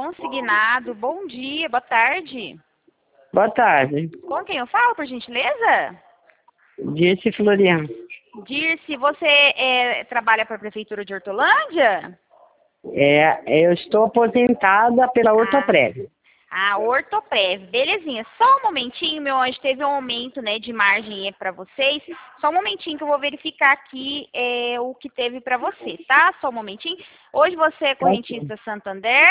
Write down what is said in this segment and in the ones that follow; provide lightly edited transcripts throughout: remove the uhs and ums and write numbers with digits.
consignado. Bom dia, boa tarde. Boa tarde. Com quem eu falo, por gentileza? Dirce Floriano. Dirce, você trabalha para a Prefeitura de Hortolândia? Eu estou aposentada pela Ortoprev. Ortoprev, belezinha. Só um momentinho, meu anjo, teve um aumento, né, de margem para vocês. Só um momentinho que eu vou verificar aqui o que teve para você, tá? Só um momentinho. Hoje você é correntista Santander?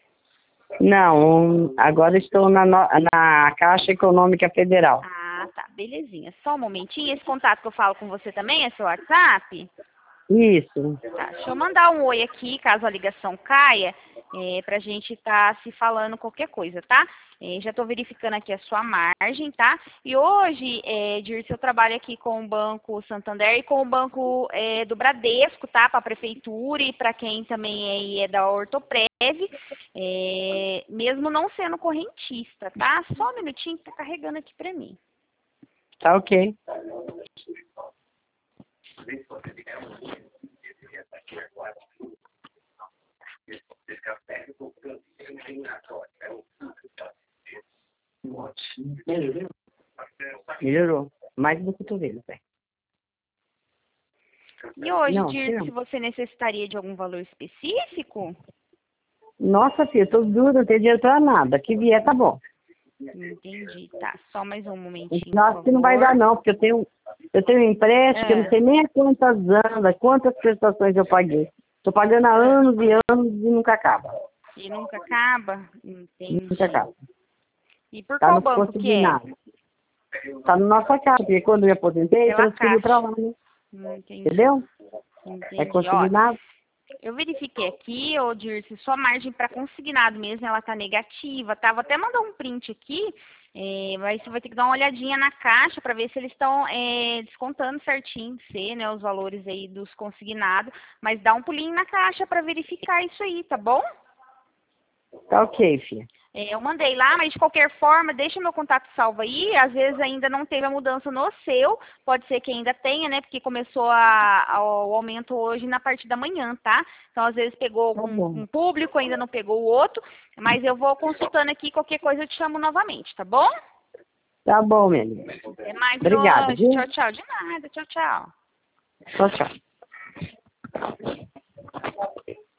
Não, agora estou na Caixa Econômica Federal. Tá, belezinha. Só um momentinho. Esse contato que eu falo com você também é seu WhatsApp? Isso. Tá, deixa eu mandar um oi aqui, caso a ligação caia, pra gente estar se falando qualquer coisa, tá? Já estou verificando aqui a sua margem, tá? E hoje, Dirce, eu trabalho aqui com o Banco Santander e com o Banco do Bradesco, tá? Para a Prefeitura e para quem também é da Ortoprev, mesmo não sendo correntista, tá? Só um minutinho que tá carregando aqui para mim. Tá ok. Melhorou. Mais do cotovelo, velho. E hoje, Dirce, você necessitaria de algum valor específico? Nossa, filha, tô dura, não tenho dinheiro pra nada. Que vier, tá bom. Entendi, tá. Só mais um momentinho, Nossa, que não vai dar não, porque eu tenho um empréstimo que eu não sei nem a quantas anos, quantas prestações eu paguei. Tô pagando há anos e anos e nunca acaba. E nunca acaba? Entendi. Nunca acaba. E por Tá qual no banco que é? Tá na nossa casa, porque quando eu me aposentei, transferi pra lá, né? Entendi. Entendeu? Entendi. É consignado. Eu verifiquei aqui, Dirce, sua margem para consignado mesmo, ela tá negativa, tá? Vou até mandar um print aqui, mas você vai ter que dar uma olhadinha na caixa para ver se eles estão descontando certinho, né, os valores aí dos consignados, mas dá um pulinho na caixa para verificar isso aí, tá bom? Tá ok, filha. Eu mandei lá, mas de qualquer forma, deixa meu contato salvo aí. Às vezes ainda não teve a mudança no seu. Pode ser que ainda tenha, né? Porque começou o aumento hoje na parte da manhã, tá? Então, às vezes pegou um público, ainda não pegou o outro. Mas eu vou consultando aqui, qualquer coisa eu te chamo novamente, tá bom? Tá bom, minha linda. Até mais, obrigada, viu? Tchau, tchau. De nada. Tchau, tchau. Tchau, tchau.